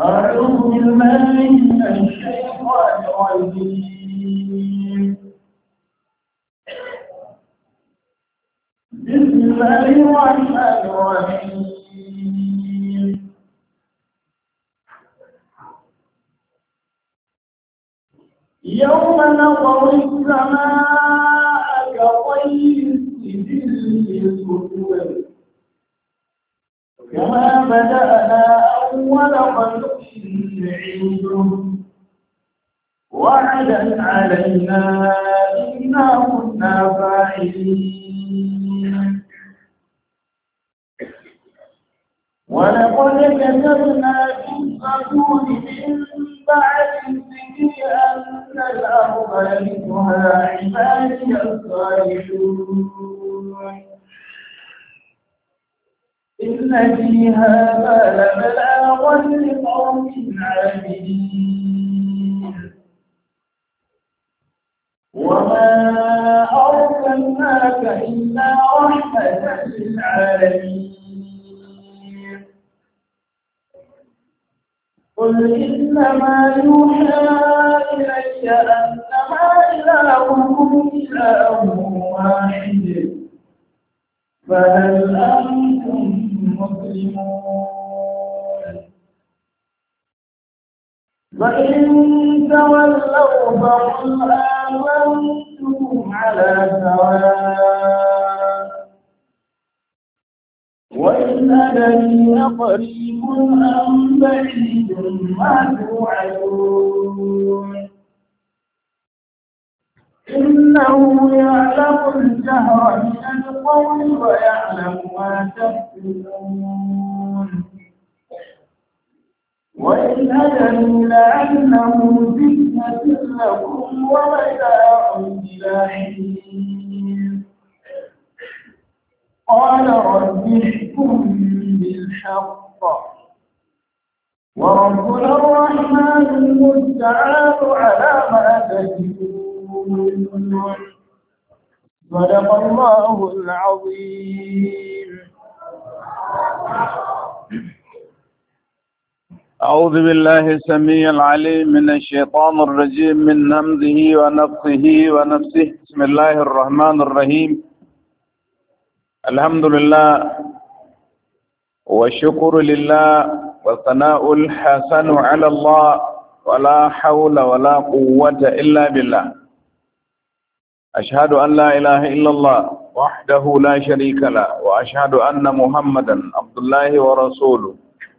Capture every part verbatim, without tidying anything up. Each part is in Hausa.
أعوذ بالله من الشيطان الرجيم بسم الله الرحمن الرحيم يوم نطوي السماء كطي السجل للكتب كما بدأنا أول خلق نعيده وعدا علينا إنا كنا فاعلين ولقد كتبنا في الزبور من بعد الذكر أن الأرض يرثها عبادي الصالحون إن في هذا لبلاغا لقوم عابدين وما أرسلناك إلا رحمة للعالمين قل إنما يوحى إلي أنما إلهكم إله واحد فهل أنتم مسلمون فإن تولوا فقل آمنتم على سواء وإن أدري قريب أم بعيد ما توعدون إنه يعلم الجهر من القول ويعلم ما تكتمون وإن أدري لعله فتنة لكم ومتاع إلى حين قال رب احكم بالحق وربنا الرحمن المستعان على ما تكذبون صدق الله العظيم. أعوذ بالله السميع العليم من الشيطان الرجيم من همزه ونفخه ونفسه. بسم الله الرحمن الرحيم. الحمد لله والشكر لله والثناء الحسن على الله ولا حول ولا قوة إلا بالله. أشهد أن لا إله إلا الله وحده لا شريك له وأشهد أن محمدا عبد الله ورسوله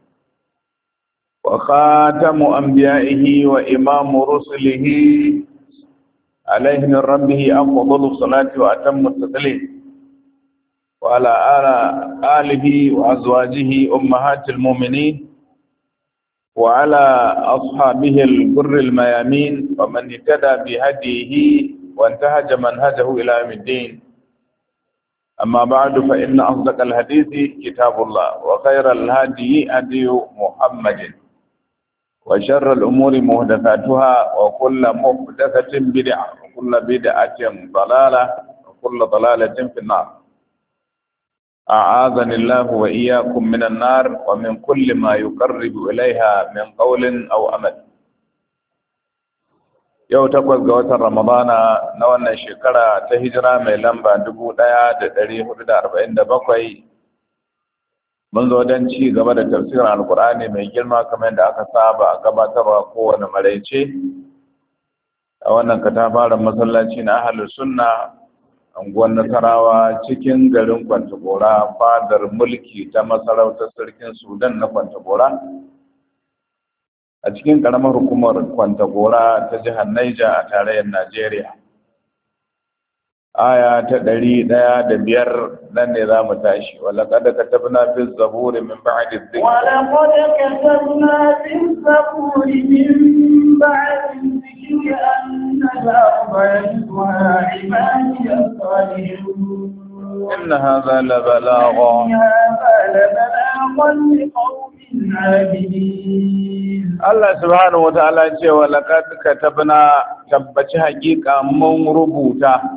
وخاتم أنبيائه وإمام رسله عليه من ربه أفضل الصلاة وأتم التسليم وعلى آله وأزواجه أمهات المؤمنين وعلى أصحابه الغر الميامين ومن اهتدى بهديه وانتهج منهجه إلى يوم الدين. أما بعد فإن أصدق الحديث كتاب الله وخير الهدي هدي محمد وشر الأمور محدثاتها وكل محدثة بدعة وكل بدعة ضلالة وكل ضلالة في النار. أعاذني الله وإياكم من النار ومن كل ما يقرب إليها من قول أو عمل. yau takwas ga watan Ramadana na wannan shekara ta hijira mai lamba dubu ɗaya da ɗari hudu da arba'in da bakwai mun zo don ci gaba da tafsirin alkur'ani mai girma kamar yadda aka saba a gabatarwa kowane maraice a wannan katafaren masallaci na ahlus sunna anguwar Nasarawa cikin garin Kwantagora fadar mulki ta masarautar sarkin Sudan na Kwantagora a cikin karamar hukumar Kwantagora ta jihar Niger a tarayyar Najeriya. Aya ta ɗari ɗaya da biyar nan ne za mu tashi. Walaƙad katabna fi zaburi min ba'di dhikr. Walaƙad katabna fi zaburi min ba'di dhikri anna al-arda yarithuha ibadiy as-salihun. Inna hadha la balagha. Inna hadha la balaghan liqawmin 'abidin. Allah subhanahu wataala ce wa laqad katabna tabbaci haƙiƙa mun rubuta.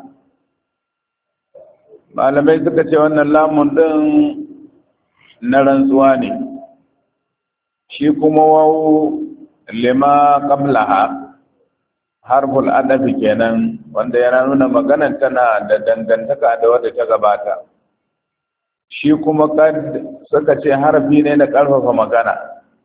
Malamai suka ce wannan lamun din na rantsuwa ne. shi kuma wawu lima qablaha harful adafi kenan wanda yana nuna maganar tana da dangantaka da wadda ta gabata. Shi kuma kad suka ce harfi ne na ƙarfafa magana,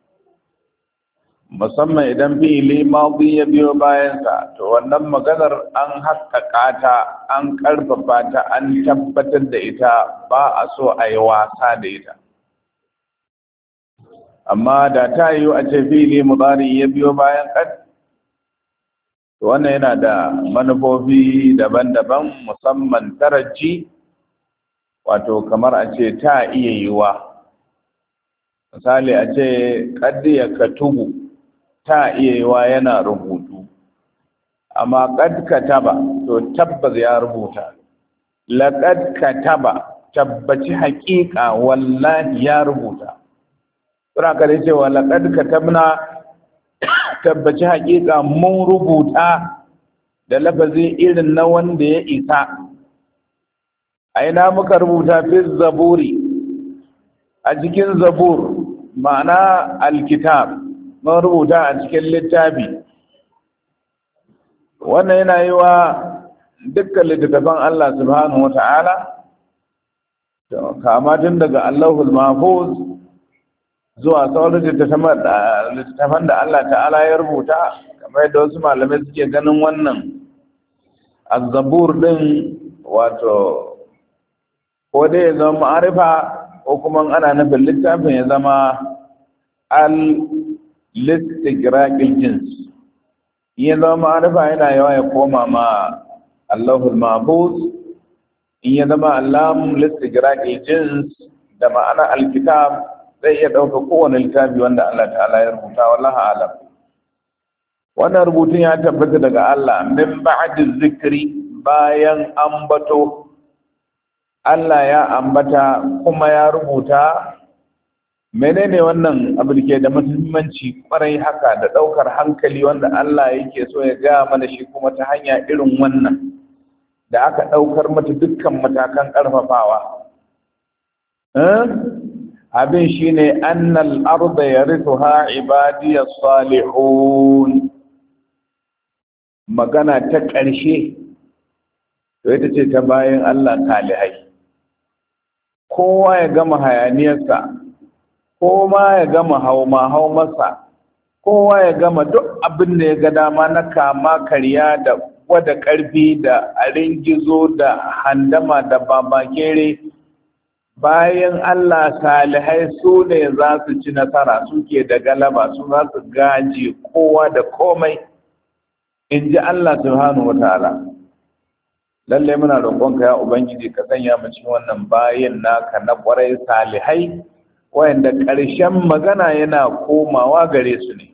musamman idan fi'ili madi ya biyo bayansa, to wannan maganar an haƙƙaƙa ta, an ƙarfafa ta, an tabbatar da ita, ba a so a yi wasa da ita. Amma da ta yi a ce fi'ili mudari ya biyo bayan kad, to wannan yana da manufofi daban-daban, musamman taraji, wato kamar a ce ta iya yiwa. Misali a ce kaddi ya katubu, ta iya yiwa yana rubutu, amma kad kataba to tabbas ya rubuta. Laqad kataba tabbaci haƙiƙa wallahi ya rubuta. Sura ka da cewa laqad katabna tabbaci haƙiƙa mun rubuta da lafazi irin na wanda ya isa. A ina muka rubuta fi zaburi, a cikin zabur ma'ana alkitab, mun rubuta a cikin littafi. Wannan yana yi wa dukkan littattafan Allah subhanahu wata'ala, kama tun daga Allahul Mahfuz zuwa sauran littattafan da Allah ta'ala ya rubuta, kamar yadda wasu malamai suke ganin wannan azzabur din wato ko dai ya zama ma'arifa ko kuma ana nufin littafin ya zama al-listigraqil jins. In ya zama ma'arifa yana yawa ya koma ma Allahul Mahfuz, in ya zama allam listigraqil jins da ma'ana alkitab zai iya ɗauka kowane littafi wanda Allah ta'ala ya rubuta, wallahi alam. Wannan rubutun ya tabbata daga Allah min ba'di zikri, bayan ambato. Allah ya ambata kuma ya rubuta. Menene wannan abu da ke da muhimmanci kwarai haka da ɗaukar hankali wanda Allah yake so ya ga mana shi kuma ta hanya irin wannan da aka ɗaukar mata dukkan matakan ƙarfafawa. Abin shi ne annal arda yarithuha ibadiyas salihun. Magana ta ƙarshe to ita ce ta bayan Allah salihai. Kowa ya gama hayaniyarsa, kowa ya gama hauma haumarsa, kowa ya gama duk abin da ya ga dama na kama karya da gwada ƙarfi da aringizo da handama da babakere. Bayan Allah salihai su ne za su ci nasara, suke da galaba, su za su gaji kowa da komai, in ji Allah subhanahu wa ta'ala. Lallai muna roƙonka ya Ubangiji ka sanya mu cikin wannan bayin naka na ƙwarai salihai, wayanda ƙarshen magana yana komawa gare su ne.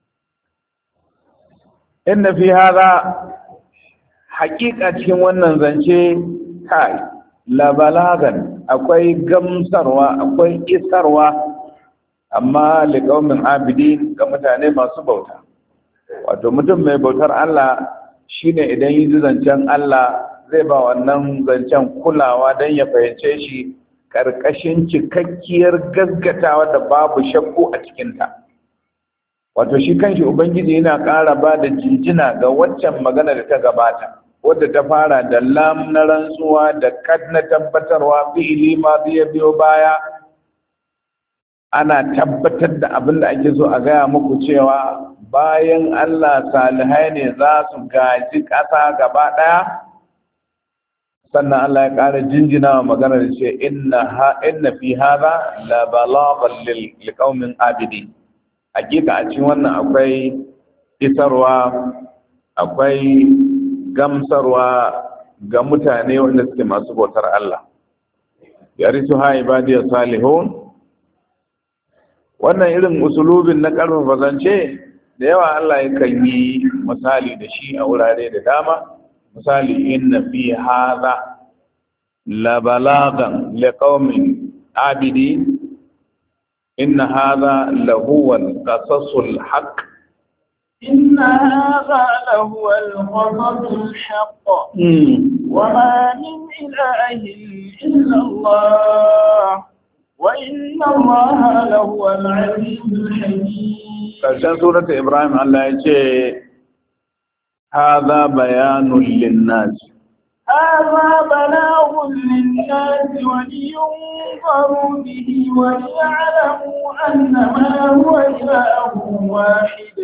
Inna fi hada, haƙiƙa cikin wannan zance kai labalagan, akwai gamsarwa, akwai isarwa, amma liqaumin abidin, ga mutane masu bauta. Wato mutum mai bautar Allah shine idan yi zancen Allah zai ba wannan zancen kulawa don ya fahimce shi ƙarƙashin cikakkiyar gaskatawa da babu shakku a cikinta. Wato shi kanshi Ubangiji yana ƙara ba da jinjina ga waccan magana da ta gabata, wadda ta fara da lam na rantsuwa da kad na tabbatarwa, fi'ili ma zai biyo baya. Ana tabbatar da abin da ake so a gaya muku cewa bayan Allah salihai ne za su gaji ƙasa gaba ɗaya. Sannan Allah ya ƙara jinjina wa magana da ce inna fi hada la balaghan lil liqaumin abidi. Hakika a cikin wannan akwai isarwa, akwai gamsarwa ga mutane wanda suke masu bautar Allah. Yarisu ha ibadiyas salihun. Wannan irin usulubin na ƙarfafa zance da yawa Allah ya kan yi misali da shi a wurare da dama. Misali, inna fi hadha la balagan liqaumin abidi, inna hadha lahuwa al-qasasul haqq, inna hadha lahuwa al-qasasul haqq, wa ma min ilahin illa Allah, وإن الله لهو العزيز الحكيم. كان سورة إبراهيم الله يقول هذا بيان للناس هذا بلاغ للناس ولينذروا به وليعلموا أنما هو إله واحد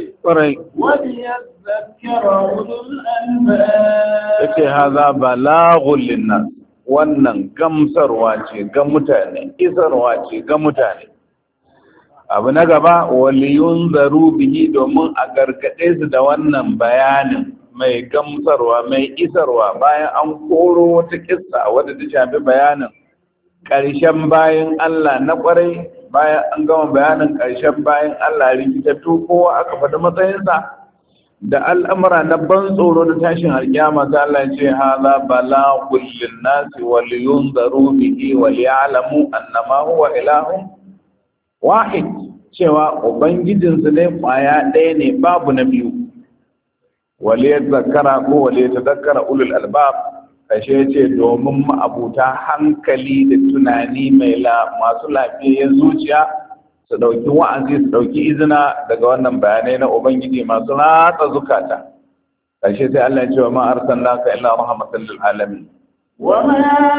وليذكر أولو الألباب. هذا بلاغ للناس wannan gamsarwa ce ga mutane isarwa ce ga mutane. Abu na gaba waliyun zaru bihi domin a gargaɗe su da wannan bayanin mai gamsarwa mai isarwa bayan an koro wata kissa wadda ta shafi bayanin ƙarshen bayan Allah na ƙwarai, bayan an gama bayanin ƙarshen bayan Allah rikitattu kowa aka faɗi matsayinsa da al'amura na ban tsoro da tashin alƙiyama ta Allah ce haza balaghul linnasi wa liyunzaru bihi wa liya'lamu annama huwa ilahun wahid, cewa ubangijinsu ne kwaya ɗaya ne babu na biyu. Waliyar zakara ko waliyar tadakkara ulul albab kashe ce domin ma'abuta hankali da tunani mai la masu lafiyayyen zuciya su ɗauki wa'azi su ɗauki izina daga wannan bayanai na ubangiji masu ratsa zukata. Kashe sai Allah ya ce wa ma arsalnaka illa rahmatan lil alamin. وما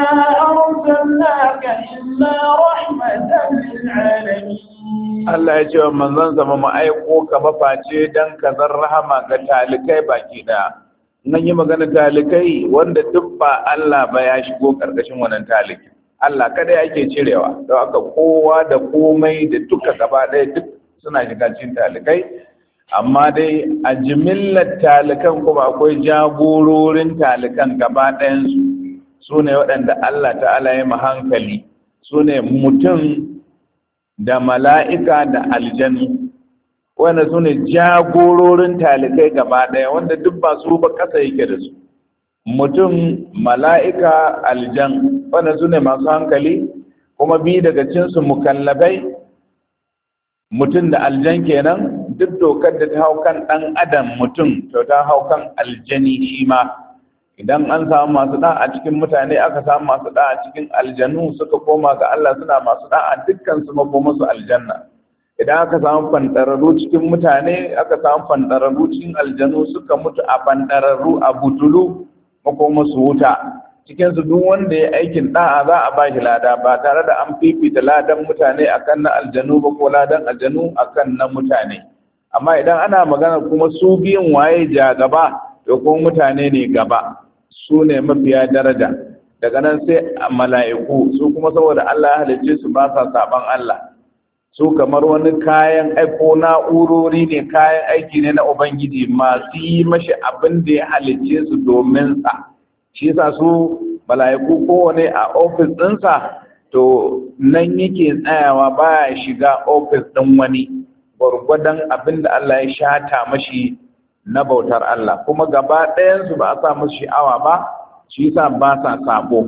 أرسلناك إلا رحمة للعالمين. Allah ya ce wa manzon zama mu aiko ka ba face dan ka zan rahama ga talikai baki daya. Nan yi magana talikai wanda duk ba Allah ba ya shigo karkashin wannan taliki. Allah kada yake cirewa. Don haka kowa da komai da duka gaba daya duk suna shiga cikin talikai. Amma dai a jimillar talikan kuma akwai jagororin talikan gaba ɗayansu. Su ne waɗanda Allah ta'ala ya hankali, su ne mutum da mala'ika da aljanu, wanda su ne jagororin talikai gaba ɗaya wanda duk ba su ba ƙasa yake da su. Mutum, mala'ika, aljan, wanda su ne masu hankali, kuma bi daga cinsu mukallabai, mutum da aljan kenan duk dokar da ta hau kan ɗan adam mutum, to ta hau kan aljani shi ma. Idan an samu masu da a cikin mutane aka samu masu da a cikin aljanu suka koma ga Allah suna masu da a dukkan su makoma su aljanna. Idan aka samu fantararru cikin mutane aka samu fantararru cikin aljanu suka mutu a fantararru a butulu makoma su wuta. Cikin su duk wanda ya aikin da'a za a ba shi lada ba tare da an fifita ladan mutane akan na aljanu ba ko ladan aljanu akan na mutane. Amma idan ana magana kuma su biyun waye ja gaba to kuma mutane ne gaba. Su ne mafiya daraja, daga nan sai mala'iku su kuma saboda Allah ya halicce su ba sa saban Allah, su kamar wani kayan aiko na'urori ne, kayan aiki ne na Ubangiji masu yi mashi abin da ya halicce su domin sa. Shi sa su mala'iku kowane a ofis ɗinsa to nan yake tsayawa baya shiga ofis ɗin wani gwargwadon abin da Allah ya shata mashi na bautar Allah, kuma gaba ɗayansu ba a sa musu sha'awa ba, shi yasa ba sa sabo.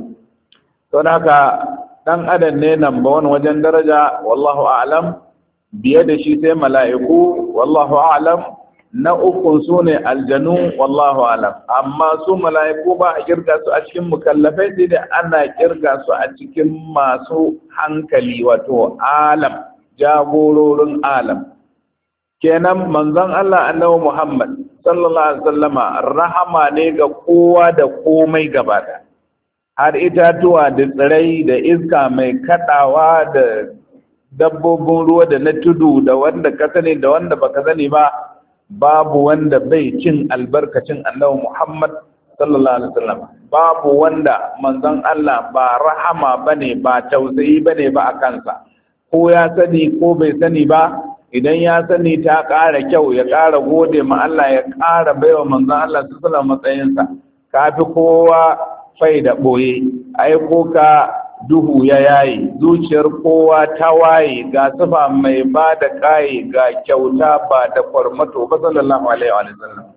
To haka ɗan adam ne namba wani wajen daraja, wallahu a'lam, biye da shi sai mala'iku, wallahu a'lam, na uku su ne aljanu, wallahu a'lam. Amma su mala'iku ba a kirga su a cikin mukallafai sai da ana kirga su a cikin masu hankali wato alam, jagororin alam. Kenan manzon Allah annabi Muhammad sallallahu alaihi wasallama rahama ne ga kowa da komai gaba da har itatuwa da tsirai da iska mai kadawa da dabbobin ruwa da na tudu da wanda ka sani da wanda baka sani ba, babu wanda bai cin albarkacin annabi Muhammad sallallahu alaihi wasallama. Babu wanda manzon Allah ba rahama bane ba tausayi bane ba a kansa, ko ya sani ko bai sani ba. Idan ya sani ta ƙara kyau ya ƙara gode ma Allah ya ƙara baiwa manzon Allah sallallahu alaihi wasallam matsayinsa. Kafi kowa fai da ɓoye, aiko ka duhu ya yayi, zuciyar kowa ta waye, ga sifa mai ba da ƙaye, ga kyauta ba da kwarmato ba sallallahu alaihi wasallam.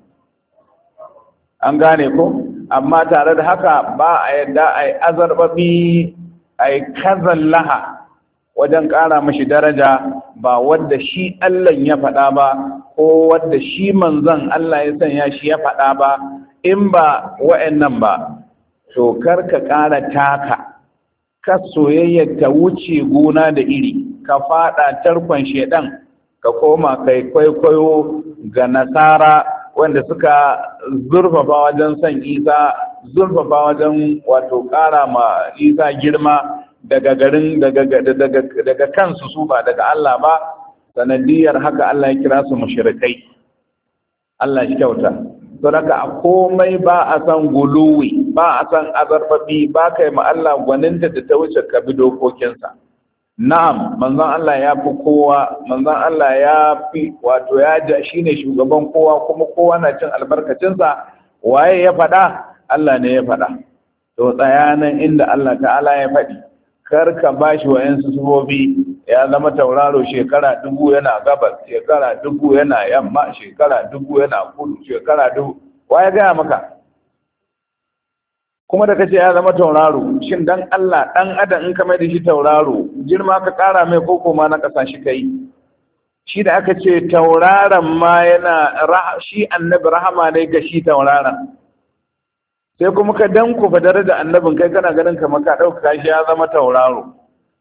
An gane ko? Amma tare da haka ba a yadda a yi azarbabi a yi kazan laha wajen ƙara mashi daraja, ba wadda shi Allah ya faɗa ba ko wadda shi manzon Allah ya sanya shi ya faɗa ba. In ba wa'annan ba to karka ƙara taka ka soyayya ta wuce gona da iri ka fada tarkon shedan ka koma kai kwaikwayo ga nasara wanda suka zurfafa wajen son Isa zurfafa wajen wato ƙara ma Isa girma daga garin daga daga daga kansu su ba daga Allah ba sanadiyar haka Allah ya kira su mushrikai Allah shi kyauta to daga a komai ba a san guluwi ba a san azarbabi ba kai ma Allah gwaninta da ta wuce ka bi dokokinsa na'am manzon Allah ya fi kowa manzon Allah ya fi wato ya ja shine shugaban kowa kuma kowa na cin albarkacinsa waye ya faɗa Allah ne ya faɗa to tsayanan inda Allah ta'ala ya faɗi kar ka bashi wayansu subobi ya zama tauraro shekara dubu yana gabas shekara dubu yana yamma shekara dubu yana kudu shekara dubu waye gaya maka kuma da kace ya zama tauraro shin dan Allah dan adam in ka mai da shi tauraro girma ka kara mai koko ma na kasa shi kai shi da aka ce tauraron ma yana shi annabi rahama ne ga shi tauraron sai kuma ka dan ku fadar da annabin kai kana ganin kamar ka dauka shi ya zama tauraro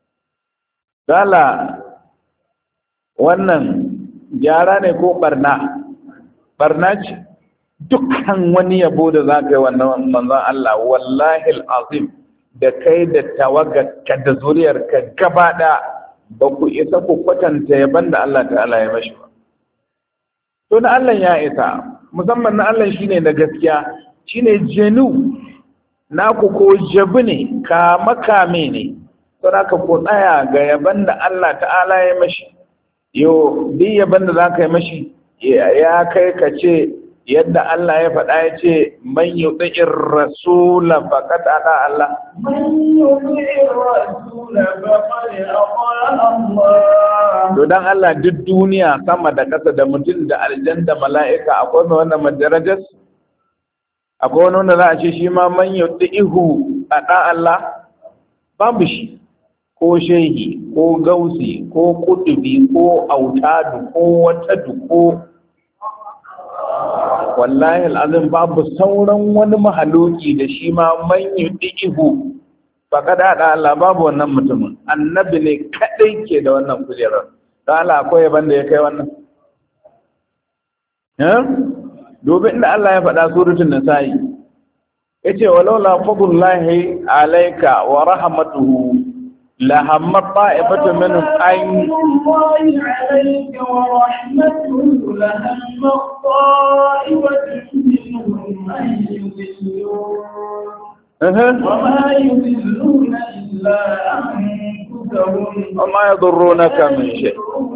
dala wannan gyara ne ko barna barna ce dukkan wani yabo da za ka yi wannan manzon Allah wallahi al'azim da kai da tawagarka da zuriyarka gaba da ba ku isa ku kwatanta yaban da Allah ta'ala ya mashi ba to na Allah ya isa musamman na Allah shine na gaskiya shine jenu naku ko jabu ne ka makame ne to naka ko tsaya ga yaban da Allah ta'ala ya mashi yo duk yaban da za ka yi mashi ya kai ka ce yadda Allah ya faɗa ya ce man yuti'ir rasula faqad ata Allah man yuti'ir rasula faqad ata Allah to dan Allah duk duniya sama da ƙasa da mutum da aljan da mala'ika akwai mai wannan madarajar akwai wani wanda za a ce shi ma man yuti'ihu ata Allah babu shi ko shehi ko gausi ko kutubi ko autadu ko watadu ko wallahi al'azim babu sauran wani mahaloki da shi ma man yudihu baka da Allah babu wannan mutumin annabi ne kadai ke da wannan kujerar dan Allah akwai banda ya kai wannan eh dobe inda Allah ya faɗa suratul nisa'i yace walaula fadlullahi alayka wa rahmatuhu la hamma ta'ifatu minhum an الله عليك ورحمته لهم طائفة منهم أن يضلوك وما يضلون إلا أنفسهم وما يضرونك من شيء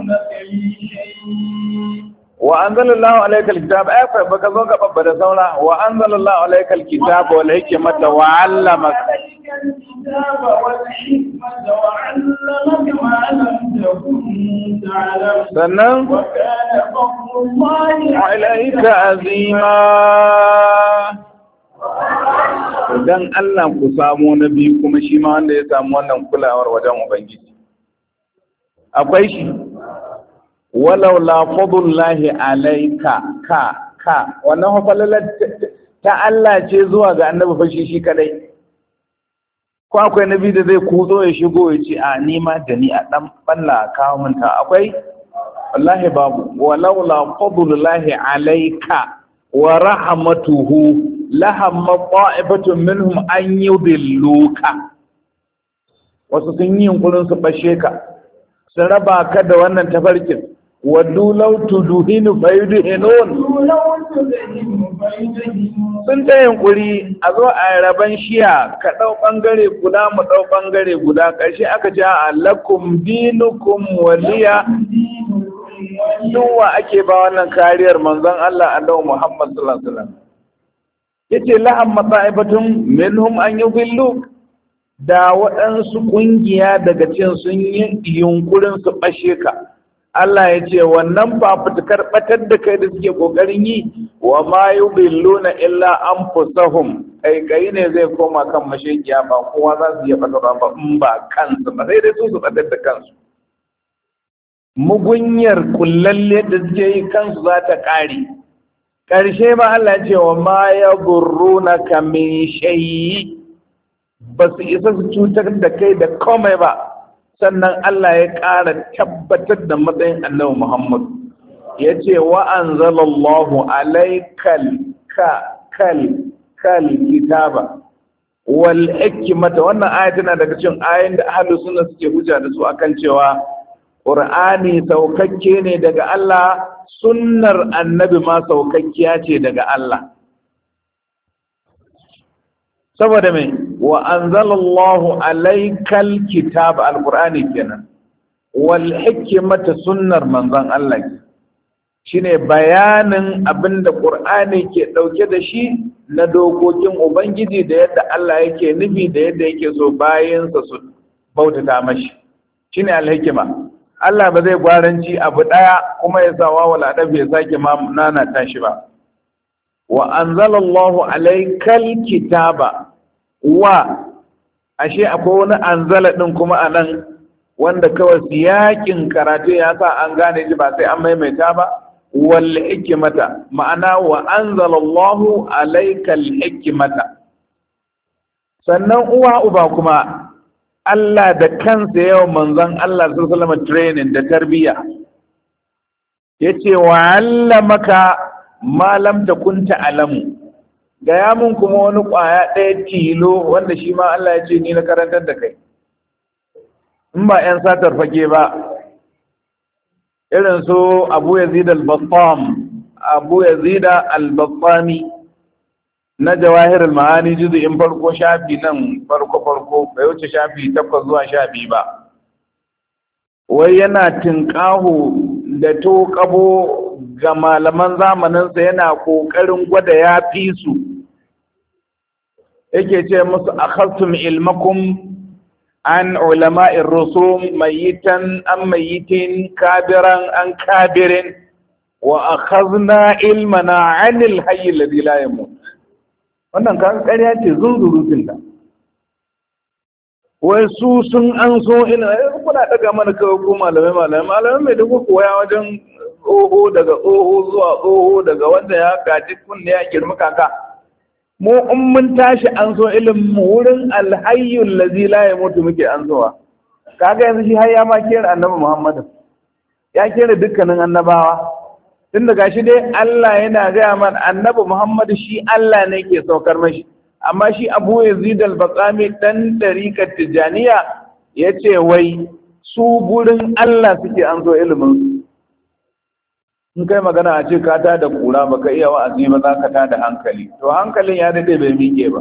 وأنزل الله عليك الكتاب أفا بكذوك ببدا سولا وأنزل الله عليك الكتاب والحكمة وعلمك الكتاب والحكمة وعلمك ما لم تكن تعلم سنن وكان فضل الله عليك عظيما dan Allah ku samu na biyu kuma shi ma wanda ya samu wannan kulawar wajen ubangiji akwai shi walau la fadlullahi alayka ka ka wannan hafalalar ta Allah ce zuwa ga annabi fashi shi kadai ko akwai nabi da zai kuzo ya shigo ya ce a nima da ni a dan balla kawo minta akwai wallahi babu walau la fadlullahi alayka wa rahmatuhu lahamma ta'ifatun minhum an yudilluka wasu sun yi yunkurin su bashe ka sun raba ka da wannan tafarkin waddu law tuduhinu fayudhinun sun ta yunkuri a zo a raban shiya ka ɗau ɓangare guda mu ɗau ɓangare guda ƙarshe aka ce a lakum dinukum waliya duwa ake ba wannan kariyar manzon Allah annabi Muhammad sallallahu alaihi wasallam yace laham masa'ibatun minhum an yudhillu da waɗansu ƙungiya daga cikin sun yi yunkurin su bashe ka Allah ya ce wannan fafutukar batar da kai da suke kokarin yi wa ma yudilluna illa anfusahum kai kai ne zai koma kan mashekiya ba kowa za su iya batar ba in ba kansu ba sai dai su su batar da kansu mugunyar kullalle da suke yi kansu za ta kare karshe ba Allah ya ce wa ma yadurrunaka min shay'i ba su isa su cutar da kai da komai ba. Sannan Allah ya ƙara tabbatar da matsayin annabi Muhammad ya ce wa anzalallahu alaikal ka kal kal kitaba wal hikmata. wannan aya tana daga cikin ayoyin da ahlus sunna suke hujja da su akan cewa Qur'ani saukakke ne daga Allah, sunnar annabi ma saukakkiya ce daga Allah. Saboda mai wa anzalallahu alaikal kitab alqur'ani kenan wal hikmata sunnar manzon Allah shine bayanin abinda Qur'ani ke dauke da shi na dokokin ubangiji da yadda Allah yake nufi da yadda yake so bayansa su bautata mashi shine alhikma. Allah ba zai gwaranci abu daya kuma ya sa wawala da bai sake ma nana tashi ba. Wa anzalallahu alaikal kitaba wa ashe akwai wani anzala din kuma anan wanda kawai siyakin karatu ya sa an gane shi ba sai an maimaita ba. Wal hikmata ma'ana wa anzalallahu alaikal hikmata. Sannan uwa uba kuma Allah da kansa yawan manzon Allah sallallahu alaihi wasallam training da tarbiyya yace wa allamaka ma lam takun ta'lamu. Gaya mun kuma wani kwaya ɗaya tilo wanda shi ma Allah ya ce ni na karantar da kai in ba 'yan satar fage ba irin su Abu Yazid al-Battam Abu Yazid al-Battami na Jawahir al-Ma'ani juz'in farko shafi nan farko farko bai wuce shafi takwas zuwa sha biyu ba. Wai yana tinkaho da to kabo ga malaman zamaninsa yana kokarin gwada ya fi su. Yake ce musu akhadtum ilmakum an ulama'ir rusum mayitan am mayitin kabiran an kabirin wa akhadna ilmana 'anil hayy alladhi la yamut. Wannan kan ƙarya ce zunzurutun da wai su sun an so ina kuna daga mana kawai ko malamai malamai malamai mai da kuka koya wajen tsoho daga tsoho zuwa tsoho daga wanda ya gaji kunne ya girma kaka. Mu in mun tashi an so ilimin mu wurin alhayyul ladzi la yamutu muke an sowa. Kaga yanzu shi har ya ma kera annabi Muhammad ya kera dukkanin annabawa. Tun da gashi dai Allah yana gaya man annabi Muhammad shi Allah ne ke saukar mashi, amma shi Abu Yazid al-Baqami dan tariqat Tijaniya yace wai su gurin Allah suke an zo ilimin. In kai magana a ce ka ta da kura baka iya wa'azi ba za ka ta da hankali, to hankalin ya dade bai miƙe ba.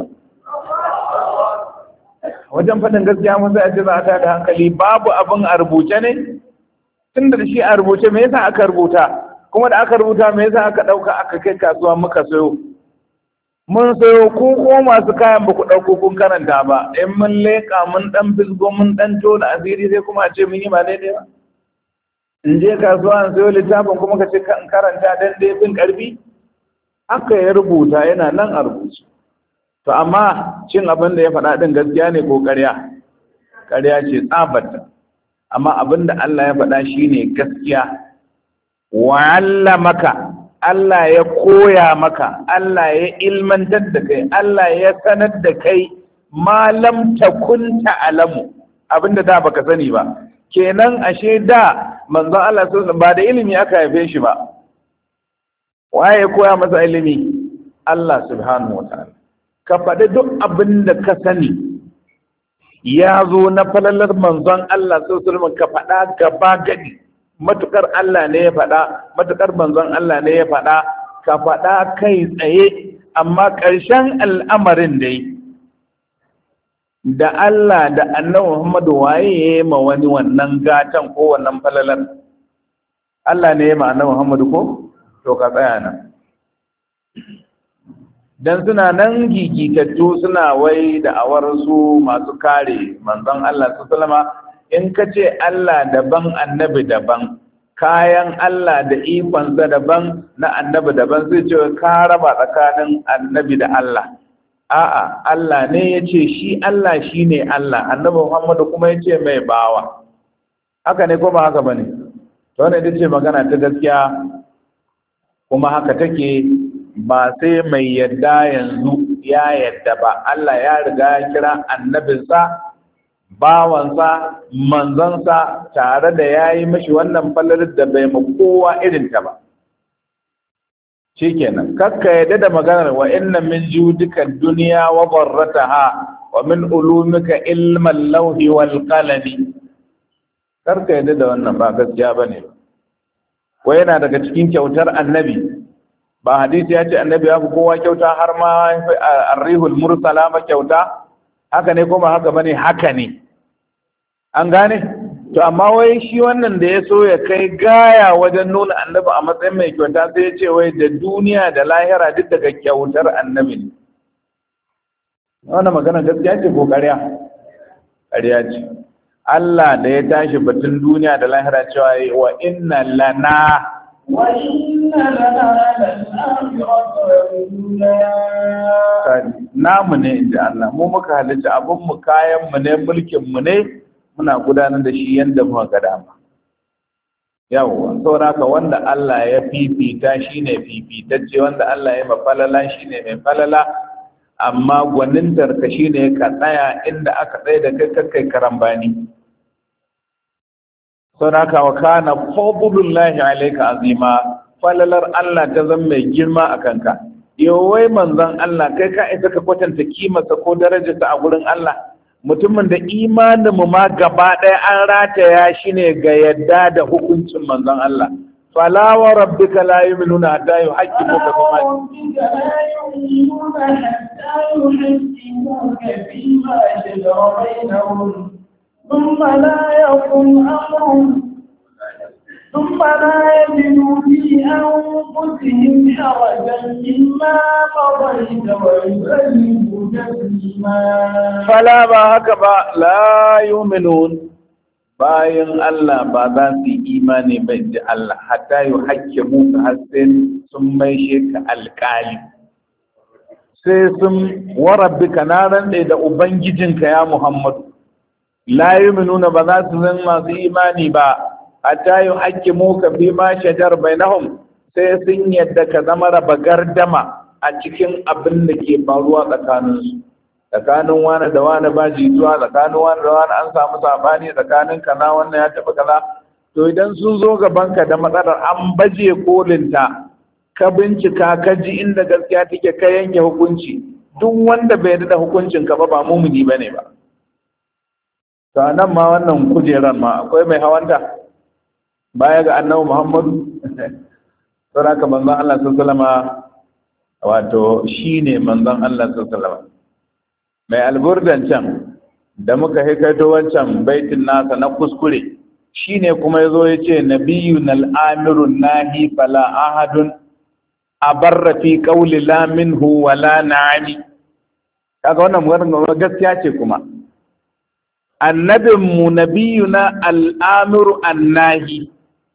Wajen faɗin gaskiya mun sai a ce za a ta da hankali, babu abin a rubuce ne? Tun da shi a rubuce me yasa aka rubuta? Kuma da aka rubuta me yasa aka dauka aka kai kasuwa muka sayo? Mun sayo ku ko masu kayan ba ku dauko kun karanta ba, in mun leka mun dan fisgo mun dan tona asiri sai kuma a ce mun yi ba daidai ba. In je kasuwa an sayo littafin kuma ka ce kan karanta dan dai bin karfi? Aka ya rubuta yana nan a rubuce. To amma cin abin da ya faɗa din gaskiya ne ko ƙarya? Ƙarya ce tsabarta. Amma abin da Allah ya faɗa shine gaskiya. Wa'allamaka Allah ya koya maka, Allah ya ilmantar da kai, Allah ya sanar da kai malam takun ta'lamu abinda da baka sani ba. Kenan ashe da manzon Allah sallallahu ba da ilimi aka haife shi ba. Waye ya koya masa ilimi? Allah subhanahu wataala. Ka faɗi duk abinda ka sani ya zo na falalar manzon Allah sallallahu alaihi ka faɗa gaba gadi. Matukar Allah ne ya faɗa, matukar manzon Allah ne ya faɗa, ka faɗa kai tsaye, amma ƙarshen al'amarin dai da Allah da annabi Muhammadu waye ya yi ma wani wannan gatan ko wannan falalar? Allah ne ya ma annabi Muhammadu ko? To ka tsaya nan. Dan suna nan gigitattu suna wai da awar su masu kare manzon Allah sallallahu alaihi wasallam. In ka ce Allah daban annabi daban, kayan Allah da ikonsa daban na annabi daban, zai ce ka raba tsakanin annabi da Allah. A'a, Allah ne ya ce shi Allah shi ne Allah, annabi Muhammadu kuma ya ce mai bawa. Haka ne ko ba haka ba ne? To ne ce magana ta gaskiya kuma haka take ba sai mai yadda yanzu ya yadda ba. Allah ya riga ya kira annabinsa bawansa manzansa tare da ya yi mashi wannan falalar da bai ma kowa irinta ba. Shikenan kakka yadda da maganar wa inna min judika duniya wa barrataha wa min ulumika ilman lauhi wal qalami. Karka yadda da wannan ba gaskiya bane ba. Wai yana daga cikin kyautar annabi, ba hadisi ya ce annabi ya fi kowa kyauta har ma arrihul mursala ma kyauta? Haka ne ko ba haka bane? Haka ne. An gane? To amma wai shi wannan da ya so ya kai gaya wajen nuna annabi a matsayin mai kyauta sai ya ce wai da duniya da lahira duk daga kyautar annabi ne. Wannan magana gaskiya ce ko ƙarya? Ƙarya ce. Allah da ya tashi batun duniya da lahira cewa wa inna lana wa inna lana lal-akhirata namu ne inda Allah mu muka halitta abun mu kayan mu ne mulkin mu ne muna gudanar da shi yanda muka ga dama. Yawwa saboda haka wanda Allah ya fifita shine fifitacce, wanda Allah ya mafalala shine mai falala, amma gwanintar ka shine ka tsaya inda aka tsaye da kai kai karambani. Saboda haka wa kana fadlullahi alayka azima, falalar Allah ta zama mai girma a kanka. Yawai manzon Allah kai ka isa ka kwatanta kimarsa ko darajarsa a gurin Allah? Mutumin da imanin mu ma gaba ɗaya an rataya shi ne ga yadda da hukuncin manzon Allah. Fala wa rabbika la yu'minuna hatta yuhaqqimuka fima shajara bainahum thumma la yakun amrun ثم لا يجدوا في أنفسهم حرجا مما قضيت ويسلموا تسليما فلا هكذا لا يؤمنون bayan Allah ba za su yi imani ba da Allah hatta yi hakke muka hassin sun maishe ka alƙali, sai sun warabbika na rantse da Ubangijinka ya Muhammadu, la yu'minuna ba za su zan masu imani ba hatta yi haƙƙi muka fi ma shajar bainahum, sai sun yadda ka zama raba gardama a cikin abin da ke faruwa tsakaninsu, tsakanin wani da wani ba jituwa, tsakanin wani da wani an samu sabani, tsakanin kana wannan ya tafi kaza. To idan sun zo gabanka da matsalar an baje kolinta, ka bincika ka ji inda gaskiya take ka yanke hukunci, duk wanda bai yarda da hukuncin ka ba ba mumuni bane ba. To nan ma wannan kujeran ma akwai mai hawanta baya ga annabi Muhammadu. Sai haka manzon Allah sallallahu alaihi wasallam wato shine manzon Allah sallallahu alaihi wasallam mai alburdan can da muka hikaito wancan baitin nasa na kuskure, shine kuma yazo yace nabiyyun al-amirun nahi fala ahadun abarra fi qawli la minhu wala na'ami. Kaga wannan magana gaskiya ce kuma annabinmu nabiyuna al-amiru an-nahi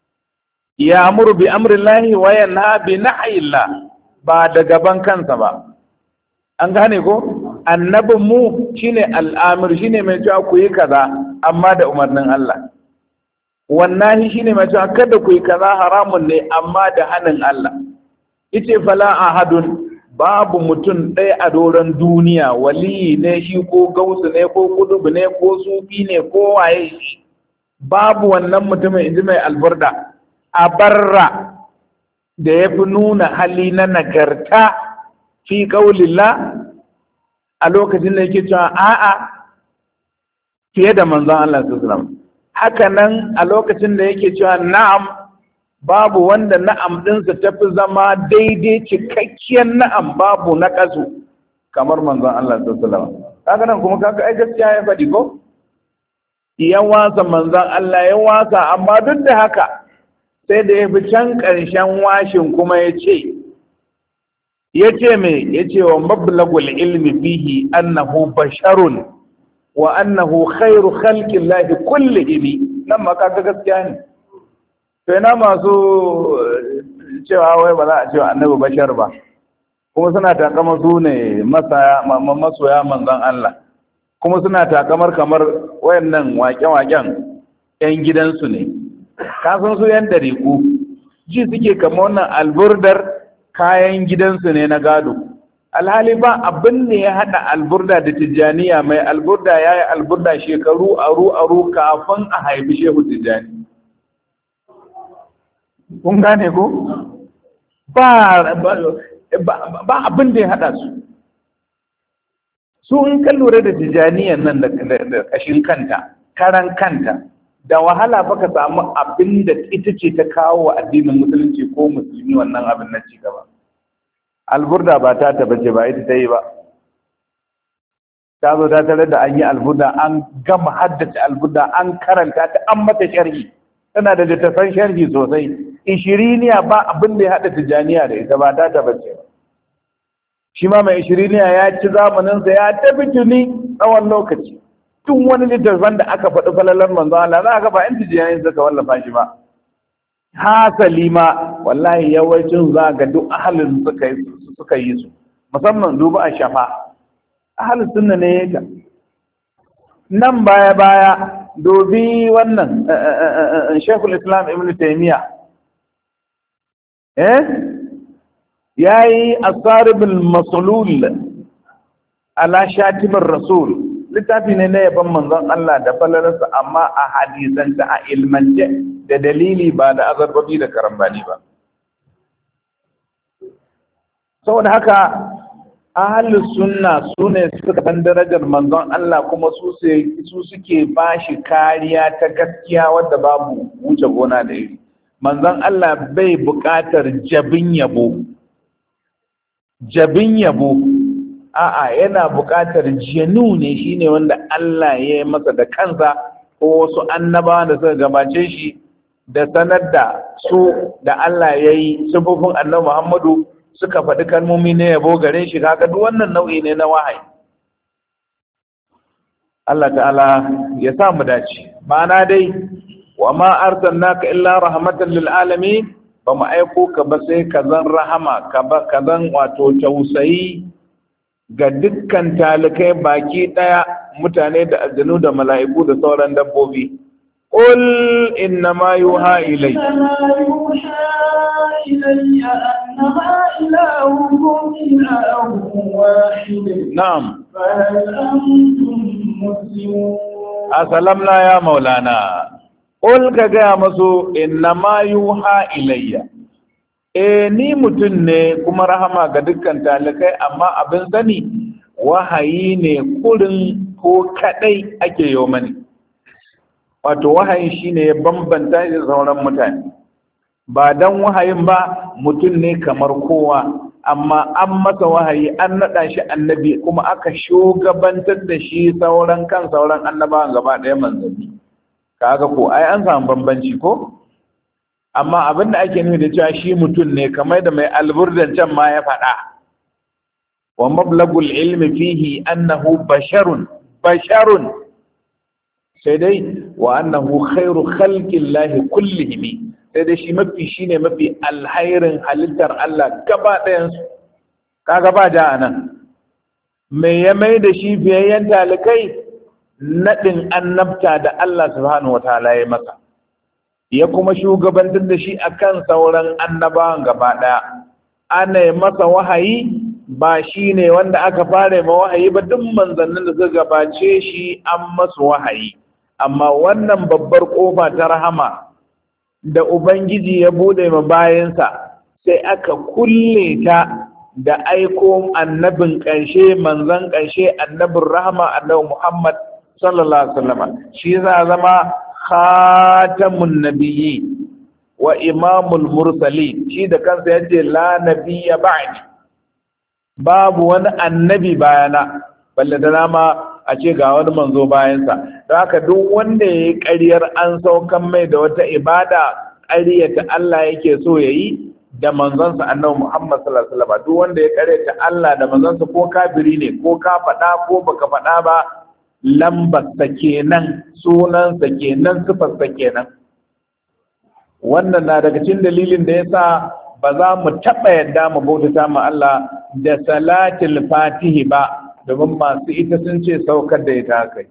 ya amuru bi amrillahi wa yanha bi nahyillah, ba da gaban kansa ba. An gane ko? Annabin mu shine al'amir, shine mai cewa ku yi kaza amma da umarnin Allah. Wannahi shine mai cewa kada ku yi kaza haramun ne amma da hanin Allah. Ice fala ahadun, babu mutum ɗaya a doron duniya, waliyi ne shi ko gausu ne ko kudubu ne ko sufi ne ko waye shi, babu wannan mutumin inji mai alburda a barra da ya fi nuna hali na nagarta fi ƙaulillah a lokacin da yake cewa a'a fiye da manzon Allah sallallahu alaihi wasallam. Haka nan a lokacin da yake cewa na'am, babu wanda na'am ɗinsa ta fi zama daidai cikakkiyar na'am, babu na ƙasu kamar manzon Allah sallallahu alaihi wasallam. Kaga nan kuma kaga ai gaskiya ya faɗi ko? Ya wasa manzon Allah ya wasa, amma duk da haka sai da ya fi can ƙarshen washin kuma ya ce ya ce mai ya ce wa mablagul ilmi fihi annahu basharun wa annahu khairu khalqin lahi kullihim. Nan ma kaga gaskiya ne. Sai na masu cewa wai ba za a cewa annabi bashar ba, kuma suna takama su ne masoya manzon Allah, kuma suna takamar kamar wayannan waƙe-waƙen 'yan gidansu ne. Kasan su yan dariku ji suke kama wannan alburdar kayan gidansu ne na gado. Alhali ba abin ne ya haɗa alburda da tijjaniya. Mai alburda ya yi alburda shekaru aru aru kafin a haifi shehu tijjani. Kun gane ko? Ba ba abin da ya haɗa su. Su in kan lura da tijjaniyan nan da ƙashin kanta, karan kanta, da wahala fa ka samu abin da ita ce ta kawo wa addinin musulunci ko musulmi wannan abin na cigaba. Alburda ba ta tabbace ba ita ta yi ba. Ta zo ta tare da an yi alburda, an gama haddace alburda, an karanta ta, an mata sharhi. Tana da littattafan sharhi sosai. Ishiriniya ba abin da ya haɗa tijjaniya da ita ba ta tabbace ba. Shi ma mai ishiriniya ya ci zamaninsa ya tafi tuni tsawon lokaci. Tun wani littattafan da aka faɗi falalar manzo Allah za ka ba in tijjani suka wallafa shi ba. Hasali ma wallahi yawancin za ga duk ahalin suka yi suka yi su, musamman duba a shafa. Ahalin sunna ne ya nan baya baya dobi wannan Sheikhul Islam Ibn Taymiyyah eh yayi asaribul maslul ala shatibir rasul, littafi ne na yaban manzon Allah da falalarsa amma a hadisance a ilmance da dalili ba da azarbabi da karambani ba. Saboda haka ahlus sunna su ne suka san darajar manzon Allah kuma su su suke bashi kariya ta gaskiya wadda babu wuce gona da iri. Manzon Allah bai buƙatar jabin yabo jabin yabo a'a yana buƙatar jenu ne shine wanda Allah ya yi masa da kansa ko wasu annabawa da suka gabace shi da sanar da su da Allah ya yi sifofin annabi Muhammadu suka faɗi kalmomi na yabo gare shi. Kaga duk wannan nau'i ne na wahayi. Allah ta'ala ya sa mu dace. Ma'ana dai wa ma arsalnaka illa rahmatan lil alamin, ba mu aiko ka ba sai ka zan rahama ka zan wato tausayi ga dukkan talikai baki daya, mutane da aljanu da mala'iku da sauran dabbobi. Qul inna ma yuha ilayya na'am asalamna ya maulana. Qul ka gaya masu inna ma yuha ilayya, e ni mutum ne kuma rahama ga dukkan talikai, amma abin sani wahayi ne kurin ko kadai ake yi mani. Wato wahayin shine ya bambanta shi sauran mutane, ba dan wahayin ba mutum ne kamar kowa, amma an masa wahayi an naɗa shi annabi kuma aka shugabantar da shi sauran kan sauran annabawan gaba ɗaya manzanni. Kaga ko ai an samu bambanci ko? Amma abin da ake nufi da cewa shi mutum ne kamar da mai alburdan can ma ya faɗa, wa mablagul ilmi fihi annahu basharun basharun, sai dai wa annahu khairu khalqillahi kullihim, sai dai shi mafi shine mafi alhairin halittar Allah gaba ɗayan su. Kaga ba da anan me ya mai da shi biyayyen talikai? Naɗin annabta da Allah subhanahu wataala ya masa, ya kuma shugabantar da shi akan sauran annabawan gaba ɗaya. Ana yi masa wahayi, ba shi ne wanda aka fara ma wahayi ba, duk manzannin da suka gabace shi an masu wahayi. Amma wannan babbar ƙofa ta rahama da Ubangiji ya buɗe ma bayansa, sai aka kulle ta da aiko annabin ƙarshe, manzan ƙarshe, annabin rahama, annabi Muhammad sallallahu alaihi wasallam. Shi za zama khatamun nabiyyi wa imamul mursalin. Shi da kansa yace la nabiyya ba'di, babu wani annabi bayana, balle da nama a ce ga wani manzo bayansa. Don haka duk wanda ya yi ƙaryar an saukan mai da wata ibada, ƙaryata Allah yake so ya yi da manzansa annabi Muhammad sallallahu alaihi wasallam. Duk wanda ya ƙaryata Allah da manzansa, ko kafiri ne ko ka faɗa ko baka faɗa ba, lambarsa kenan, sunansa kenan, sifarsa kenan. Wannan na daga cikin dalilin da yasa ba za mu taɓa yadda mu bautata ma Allah da salatul fatihi ba, domin masu ita sun ce saukar da ita kai.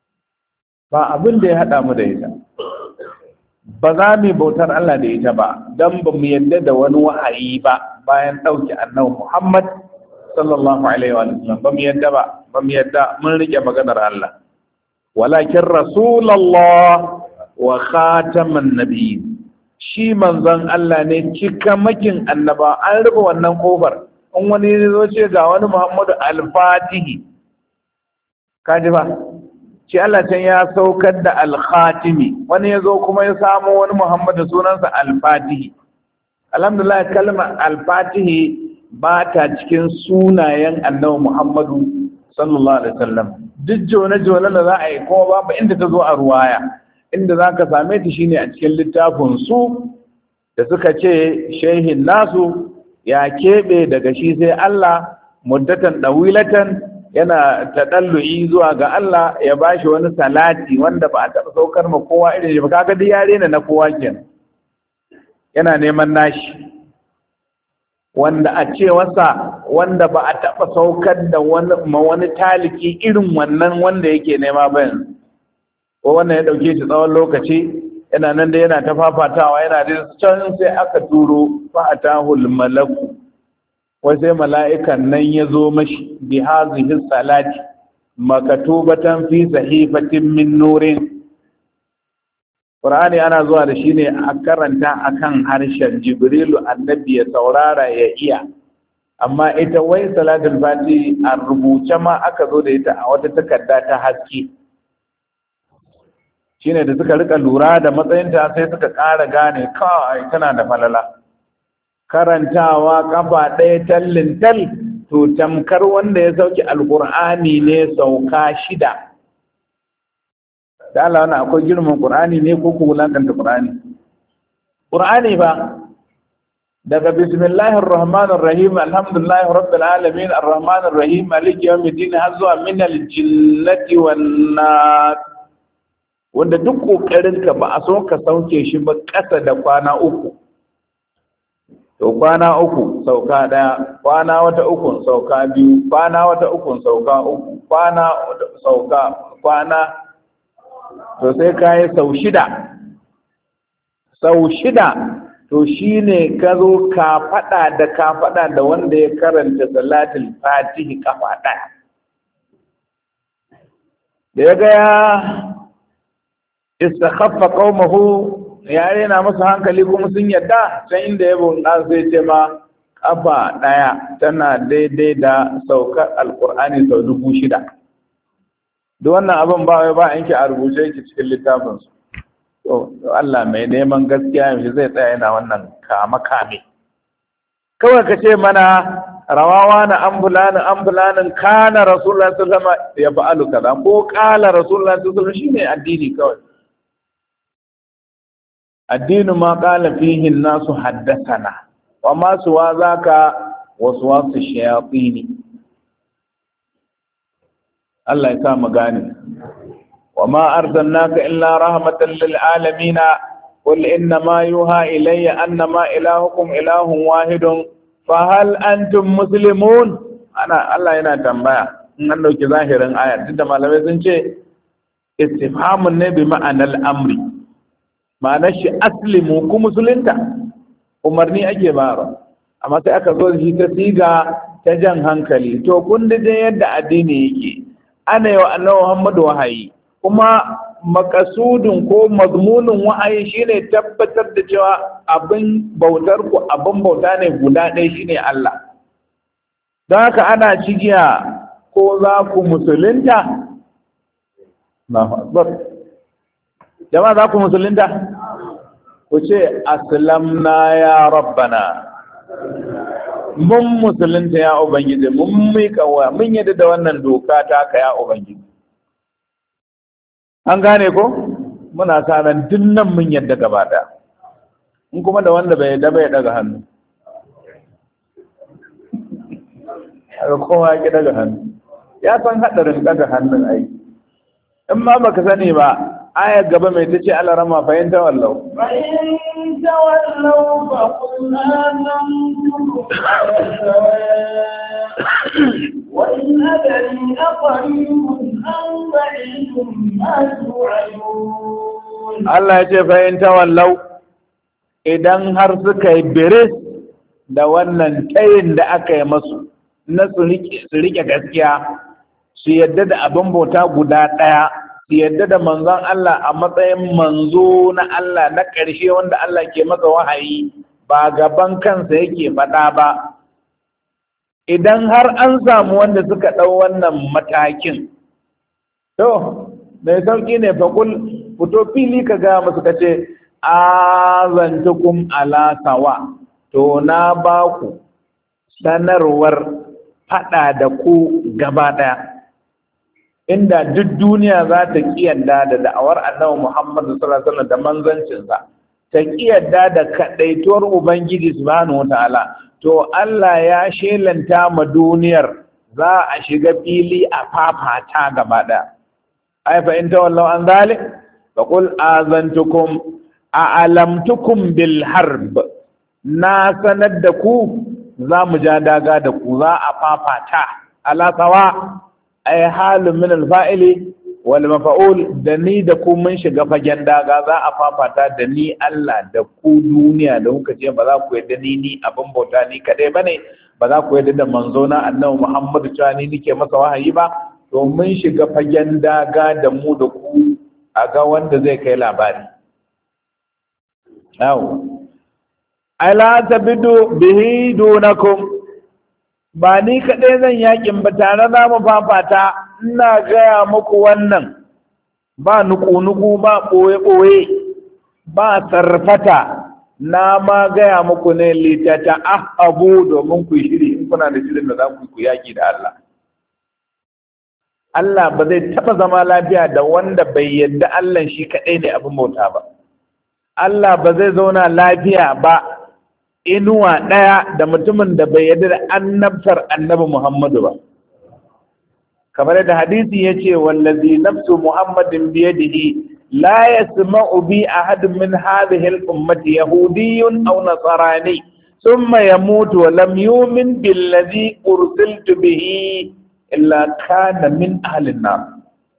Ba abin da ya haɗa mu da ita. Ba za mu bautar Allah da ita ba, don ba mu yadda da wani wahayi ba, bayan ɗauki annabi Muhammad sallallahu alaihi wa sallam. Ba mu yadda ba, ba mu yadda mun rike maganar Allah. Walakin Rasulullah wa khataman nabiyyin. Shi manzon Allah ne cikamakin annaba. An rufe wannan kofar. In wani zo ce ga wani Muhammadu al-Fatihi. Kaji ba? Shi Allah can ya saukar da al-Khatimi. Wani ya zo kuma ya samu wani Muhammadu sunansa al-Fatihi. Alhamdulillah, kalmar al-Fatihi ba ta cikin sunayen annabi Muhammadu sallallahu alaihi wasallam. Duk jone-jone da za a yi kuma babu inda ta zo a ruwaya. Inda za ka same ta shine a cikin littafin su da suka ce shehin nasu ya keɓe daga shi sai Allah muddatan ɗawilatan yana taɗallu'i zuwa ga Allah ya bashi wani salati wanda ba a taɓa saukar ma kowa irin shi ba. Kaga duk yare ne na kowa kenan. Yana neman nashi wanda a ce wasa wanda ba a taɓa saukar da wani ma wani taliki irin wannan wanda yake nema ba yanzu, ko wannan ya ɗauke shi tsawon lokaci yana nan da yana ta fafatawa yana da can sai aka turo fa'atahul malaku, wai sai mala'ikan nan ya zo mashi bi hazihi salati makatubatan fi sahifatin min nurin. Qur'ani ana zuwa da shi ne a karanta akan harshen Jibrilu annabi ya saurara ya iya, amma ita wai salatul fati a rubuce ma aka zo da ita a wata takarda ta haske. Shine da suka rika lura da matsayinta sai suka ƙara gane kawai tana da falala. Karantawa kafa ɗaya tallin tal to tamkar wanda ya sauki alƙur'ani ne sauka shida. Da Allah wannan akwai girman Qur'ani ne ko ku wulakanta Qur'ani? Qur'ani ba daga bismillahir rahmanir rahim alhamdulillahi rabbil alamin arrahmanir rahim maliki yawmiddin har zuwa minal jinnati wan nas, wanda duk kokarin ka ba a so ka sauke shi ba kasa da kwana uku. To kwana uku sauka daya, kwana wata uku sauka biyu, kwana wata uku sauka uku, kwana sauka kwana to sai ka yi sau shida sau shida to shi ne ka zo ka faɗa da ka faɗa da wanda ya karanta salatul fatihi kafa ɗaya. Da ya ga ya istakhaffa qaumahu ya rena masa hankali kuma sun yadda, can inda ya bunƙasa sai ce ma kafa ɗaya tana daidai da saukar alƙur'ani sau dubu shida. Duk wannan abin ba wai ba yanke a rubuce yake cikin littafinsu. To Allah mai neman gaskiya yanzu zai tsaya yana wannan kama kame. Kawai ka ce mana rawawa na ambulanin ambulanin kana rasulullah sallallahu alaihi wasallam ya fa'alu kaza ko qala rasulullah sallallahu alaihi wasallam shine addini kawai. Addinu ma qala fihi an-nasu haddathana wa ma suwa zaka waswasu shayatin. Allah ya sa mu gane. Wa ma arsalnaka illa rahmatan lil alamin qul inna ma yuha ilayya annama ilahukum ilahun wahidun fa hal antum muslimun. Ana Allah yana tambaya in an dauki zahirin ayar, tunda malamai sun ce istifhamun ne bi ma'anar amri, ma'anar shi aslimu ku musulunta, umarni ake bara, amma sai aka zo da shi ta siga ta jan hankali. To kun da yadda addini yake, ana yi wa annabi Muhammadu wahayi, kuma makasudin ko mazmunin wahayi shine tabbatar da cewa abin bautar ku abin bauta ne guda ɗaya shine Allah. Don haka ana cigiya ko za ku musulunta? Jama'a za ku musulunta? Ku ce aslamna ya rabbana, mun musulunta ya Ubangiji, mun mika wa mun yadda da wannan doka ta ka ya Ubangiji. An gane ko? Muna sa ran dinnan mun yadda gaba ɗaya. In kuma da wanda bai yadda bai daga hannu. Haka kowa ya daga hannu. Ya san haɗarin daga hannun ai. In ma baka sani ba, ayar gaba mai ta ce alarama fahimta wallau. Fahimta wallau ba kuna nan wani adari a ƙwarihun an ba'idun masu ayyun. Allah ya ce fahimta wallau idan har suka yi biris da wannan tayin da aka yi masu na su rike gaskiya, su yadda da abin bauta guda ɗaya, su yadda da manzon Allah a matsayin manzo na Allah na ƙarshe wanda Allah ke masa wahayi ba gaban kansa yake faɗa ba. Idan har an samu wanda suka ɗau wannan matakin, to mai sauƙi ne faƙul fito fili ka ga musu ka ce azantukum ala sawa, to na ba ku sanarwar faɗa da ku gaba ɗaya. Inda duk duniya za ta kiyarda da da'awar annabi Muhammad sallallahu alaihi wasallam da manzancinsa, ta kiyarda da kadaituwar ubangiji subhanahu wataala, to Allah ya shelanta ma duniyar za a shiga fili a fafata gaba ɗaya. Ai fa in tawallaw an zalik fa qul azantukum a'lamtukum bil harb, na sanar da ku za mu ja daga da ku, za a fafata ala sawa, ay halun min al-fa'ili wal maf'ul, da ni da ku mun shiga fagen daga, za a fafata da ni Allah da ku duniya da kuka ce ba za ku yadda ni ni abin bauta ni kadai bane, ba za ku yadda da manzo na annabi Muhammad cewa ni nike masa wahayi ba, to mun shiga fagen daga da mu da ku a ga wanda zai kai labari. Aw ala tabidu bihi dunakum, ba ni kaɗai zan yakin ba, tare za mu fafata. Ina gaya muku wannan ba nuku-nuku, ba ɓoye-ɓoye, ba sarfata, na ma gaya muku ne litata ah abu domin ku shiri in kuna da shirin da za ku ku yaki da Allah. Allah ba zai taɓa zama lafiya da wanda bai yadda Allah shi kaɗai ne abin bauta ba. Allah ba zai zauna lafiya ba inuwa ɗaya da mutumin da bai yarda da annabtar annabi Muhammadu ba. Kamar yadda hadisi ya ce, wallazi nafsu Muhammadin biyadihi la yasma'u bi ahadun min hadhihi al-ummati yahudiyyun aw nasrani thumma yamutu wa lam yu'min billadhi ursiltu bihi illa kana min ahli an-nar.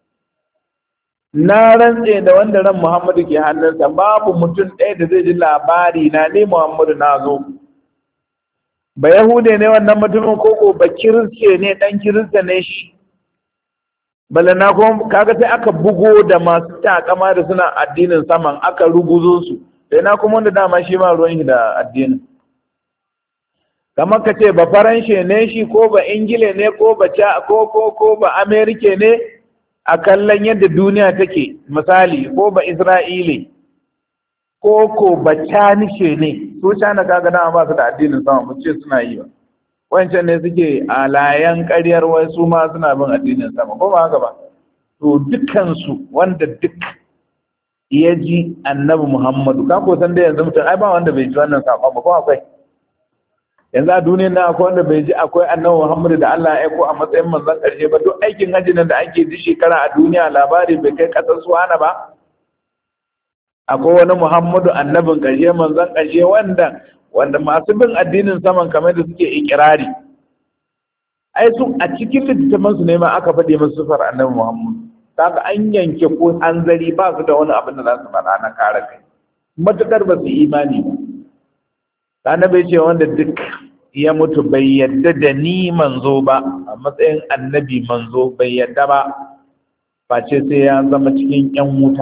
Na rantse da wanda ran Muhammadu ke hannunsa, babu mutum ɗaya da zai ji labari na ne Muhammadu na zo. Ba Yahude ne wannan mutumin koko ba Kiriste ne, ɗan Kirista ne shi. Bala na kuma kaga sai aka bugo da masu takama da suna addinin saman aka ruguzo su, sai na kuma wanda dama shi ma ruwan shi da addinin. Kamar ka ce ba Faranshe ne shi, ko ba Ingile ne, ko ba ko ko ko ba Amerike ne, a kallon yadda duniya take, misali ko ba Isra'ile ko ko ba Canishe ne, su Cana kaga dama ba su da addinin sama, mu ce suna yi ba. Wancan ne suke alayan ƙaryar wai su ma suna bin addinin sama, ko ba haka ba? To dukansu wanda duk ya ji annabi Muhammadu, ka ko san da yanzu mutum ai ba wanda bai ji wannan saƙon ba, ko akwai? Yanzu a duniyar nan akwai wanda bai ji akwai annabi Muhammadu da Allah ya aiko a matsayin manzon ƙarshe ba. Duk aikin hajji nan da ake ji shekara a duniya labari bai kai ƙasar Suwana ba. Akwai wani Muhammadu annabin ƙarshe, manzon ƙarshe, wanda wanda masu bin addinin saman kamar da suke ikirari. Ai su a cikin littattafan su ne ma aka faɗi musu sifar annabi Muhammadu. Kaga an yanke ko hanzari, ba su da wani abin da za su faɗa na kare kai. Matuƙar ba su imani ba. Annabi ce wanda duk ya mutu bai yadda da ni manzo ba, a matsayin annabi manzo bai yadda ba, face sai ya zama cikin ƴan wuta.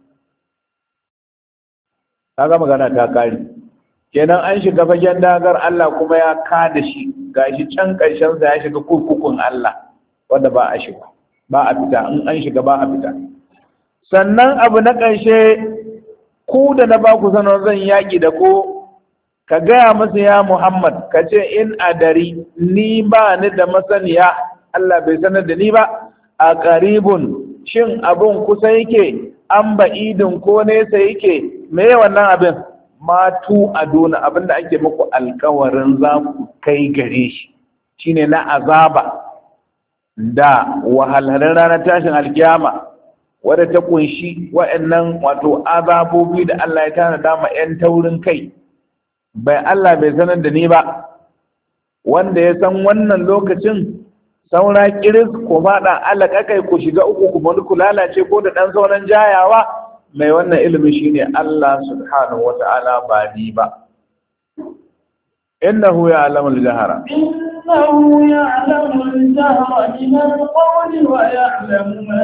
Kaga magana ta kare. Kenan an shiga fagen dagar Allah kuma ya kada shi, gashi can ƙarshen sa ya shiga kurkukun Allah wanda ba a shiga, ba a fita, in an shiga ba a fita. Sannan abu na ƙarshe, ku da na ba ku sanar zan yaƙi da ku, ka gaya masa ya Muhammad, ka ce in adari ni ba ni da masaniya, Allah bai sanar da ni ba, a qaribun shin abun kusa yake, an ba'idin ko nesa yake, me wannan abin? Matu aduna, abinda ake muku alkawarin za ku kai gare shi shine na azaba da wahalhalun ranar tashin alkiyama, wadda ta kunshi wa'annan wato azabobi da Allah ya tana dama 'yan taurin kai. Bai Allah bai sanar da ni ba, wanda ya san wannan lokacin saura kiris ku faɗa alaƙa kai ku shiga uku kuma ku lalace ko da ɗan sauran jayawa, mai wannan ilimin shine Allah subhanahu wata'ala ba ni ba. innahu ya'lamu al-jahra إنه يعلم الجهر من القول ويعلم ما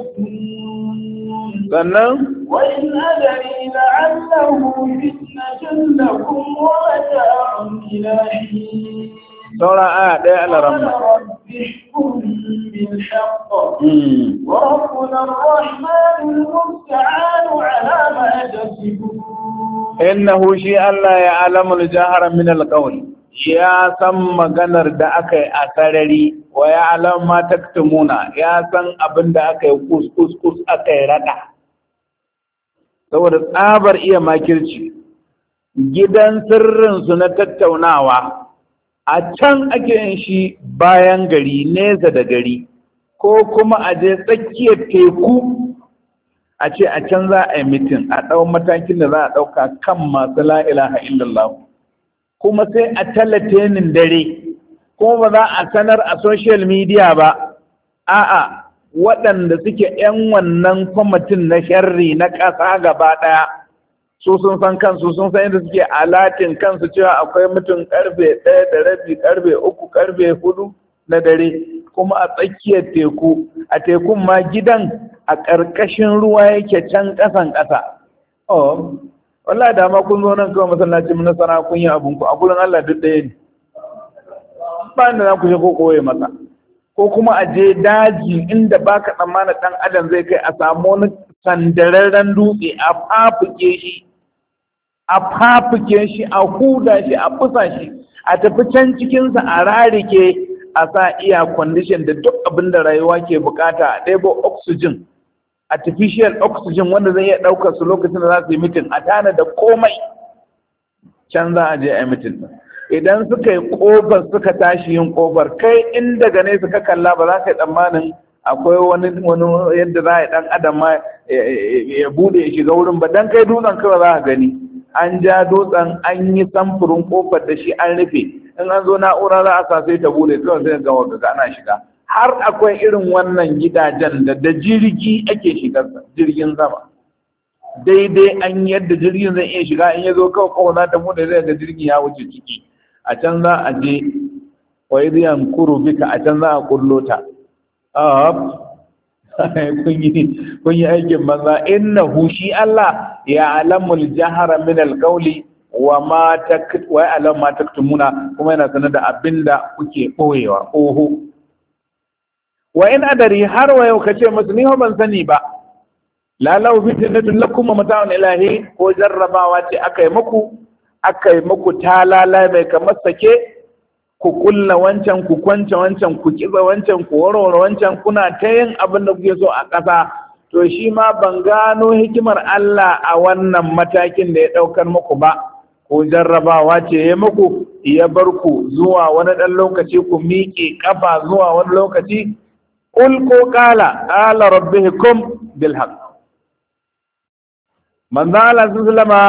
تكتمون sannan وإن أدري لعله فتنة لكم ومتاع إلى حين saura aya ɗaya ala قال rahma رب احكم بالحق وربنا الرحمن المستعان على ما تصفون innahu shi Allah ya alamul jahara min alqawl ya san maganar da aka yi a sarari wa ya alam ma taktumuna ya san abin da aka yi kus kus kus aka yi rada saboda tsabar iya makirci gidan sirrin su na tattaunawa a can ake yin shi bayan gari nesa da gari ko kuma a je tsakiyar teku a ce a can za a yi mitin a ɗau matakin da za a ɗauka kan masu la'ilaha illallah kuma sai a talatenin dare kuma ba za a sanar a social media ba a'a waɗanda suke 'yan wannan kwamitin na sharri na ƙasa gaba ɗaya su sun san kansu sun san yadda suke alatin kansu cewa akwai mutum karfe ɗaya da rabi karfe uku karfe hudu na dare kuma a tsakiyar teku a tekun ma gidan a ƙarƙashin ruwa yake can ƙasan ƙasa oh wallahi da ma kun zo nan kawai masallaci mun nasara kun yi abun ku a gurin Allah duk ɗaya ne ba inda za ku je ko koye masa ko kuma a je daji inda baka tsammanin ɗan adam zai kai a samu wani sandararren dutse a fafuke shi a fafuke shi a huda shi a fusa shi a tafi can cikinsa a rarike a sa iya condition da duk abin da rayuwa ke bukata a ɗebo oxygen artificial oxygen wanda zai iya ɗaukar su lokacin da za su yi mitin a tana da komai can za a je a yi mitin idan suka yi ƙofar suka tashi yin ƙofar kai in daga ne suka kalla ba za ka yi tsammanin akwai wani wani yadda za a yi ɗan adam ma ya bude ya shiga wurin ba dan kai dutsen kawai za a gani an ja dutsen an yi samfurin ƙofar da shi an rufe in an zo na'ura za a sa sai ta bude kawai sai ga wanda ana shiga har akwai irin wannan gidajen da da jirgi ake shigar jirgin sama daidai an yadda jirgin zai iya shiga in ya zo kawai kawai za ta bude zai ga jirgin ya wuce ciki a can za a je wa idiyan kuru bika a can za a kullo ta kun yi aikin banza innahu shi Allah ya alamul jahara min alqawli wa ma tak wa alam ma taktumuna kuma yana sanar da abinda kuke boyewa oho wa in adari har wa yau kace musu ni ban sani ba la law fitnatun lakum wa mata'un ilahi ko jarrabawa ce akai muku akai muku talala mai kamar sake ku kulla wancan ku kwance wancan ku kiza wancan ku warware wancan kuna ta yin abin da kuke so a ƙasa to shi ma ban gano hikimar Allah a wannan matakin da ya ɗaukar muku ba ko jarrabawa ce ya muku ya bar ku zuwa wani ɗan lokaci ku miƙe ƙafa zuwa wani lokaci ƙul ko ƙala ƙala rabbikum bil haqq manzo Allah sallama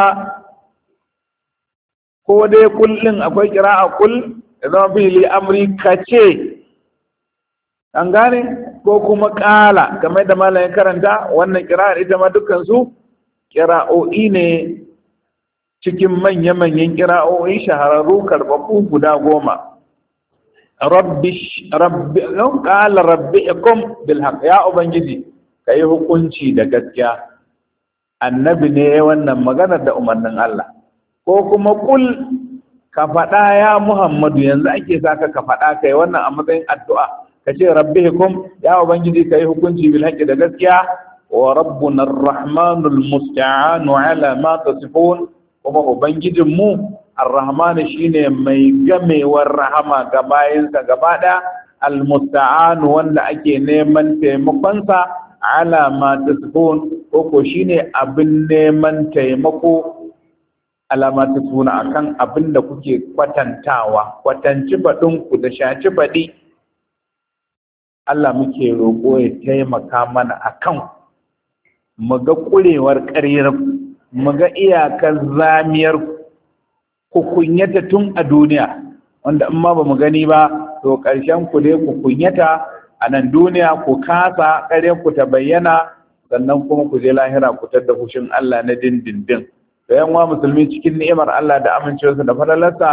ko dai kullin akwai kira'a kul ya zama fili amri kace an gane ko kuma kala kamar da malamin karanta wannan kira'ar ita ma dukkan su kira'o'i ne cikin manya-manyan kira'o'i shahararru karbabu guda goma rabbi rabbi qala rabbikum bil haqq ya ubangiji kai hukunci da gaskiya annabi ne wannan maganar da umarnin Allah ko kuma kul ka faɗa ya Muhammadu yanzu ake saka ka faɗa kai wannan a matsayin addu'a ka ce rabbikum ya ubangiji kai hukunci bil haqqi da gaskiya wa rabbuna arrahmanul musta'anu ala ma tasifun kuma ubangijin mu arrahman shine mai gamewar rahama ga bayinsa gaba da almusta'anu wanda ake neman taimakon sa ala ma tasifun ko shine abin neman taimako alama ta suna akan abin da kuke kwatantawa kwatanci baɗinku da shaci baɗi Allah muke roƙo ya taimaka mana akan mu ga ƙurewar ƙaryar mu ga iyakar zamiyar ku kunyata tun a duniya wanda in ma ba mu gani ba to ƙarshen ku dai ku kunyata a nan duniya ku kasa ƙaryar ku ta bayyana sannan kuma ku je lahira ku tadda fushin Allah na dindindin da yanwa musulmi cikin ni'imar Allah da amincewarsa da falalarsa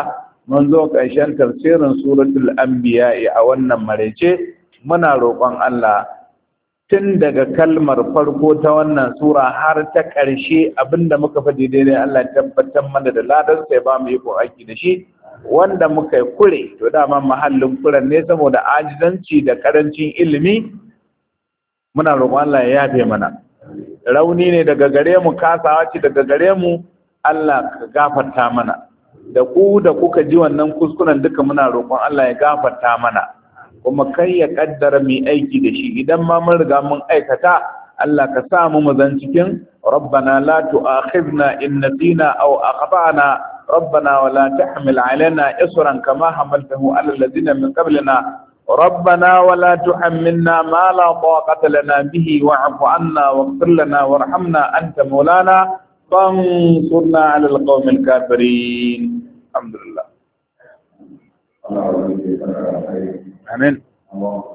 mun zo ƙarshen tafsirin suratul anbiya a wannan marece. Muna roƙon Allah tun daga kalmar farko ta wannan sura har ta ƙarshe abinda muka faɗi daidai Allah ya tabbatar mana da ladar sai ba mu yi ko aiki da shi, wanda muka yi kure to dama mahallin kuren ne saboda ajizanci da karancin ilimi. Muna roƙon Allah ya yafe mana, rauni ne daga gare mu, kasawa ce daga gare mu, Allah ka gafarta mana. Da ku da kuka ji wannan kuskuren duka muna roƙon Allah ya gafarta mana, kuma kai ya kaddara mu aiki da shi. Idan ma mun riga mun aikata, Allah ka sa mu mazan cikin rabbana la tu'akhidna in nasina aw akhtana rabbana wa la tahmil alaina isran kama hamaltahu ala alladhina min qablina rabbana wa la tuhammilna ma la taqata lana bihi wa'fu 'anna waghfir lana warhamna anta maulana fansurna 'ala alqawmil kafirin. Alhamdulillah. Amin.